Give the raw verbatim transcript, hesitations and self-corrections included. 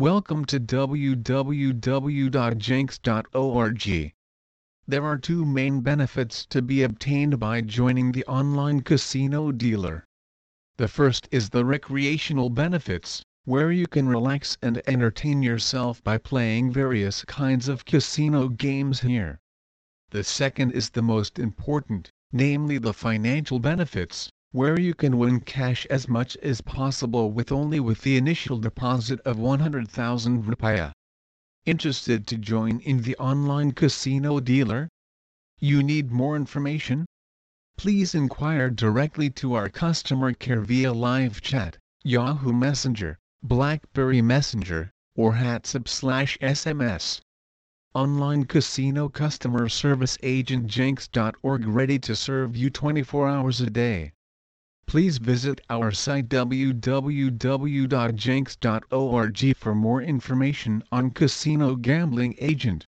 Welcome to w w w dot jenks dot org. There are two main benefits to be obtained by joining the online casino dealer. The first is the recreational benefits, where you can relax and entertain yourself by playing various kinds of casino games here. The second is the most important, namely the financial benefits, where you can win cash as much as possible with only with the initial deposit of one hundred thousand rupiah. Interested to join in the online casino dealer? You need more information? Please inquire directly to our customer care via live chat, Yahoo Messenger, BlackBerry Messenger, or WhatsApp slash S M S. Online Casino Customer Service Agent jenks dot org, ready to serve you twenty-four hours a day. Please visit our site w w w dot jenks dot org for more information on Casino Gambling Agent.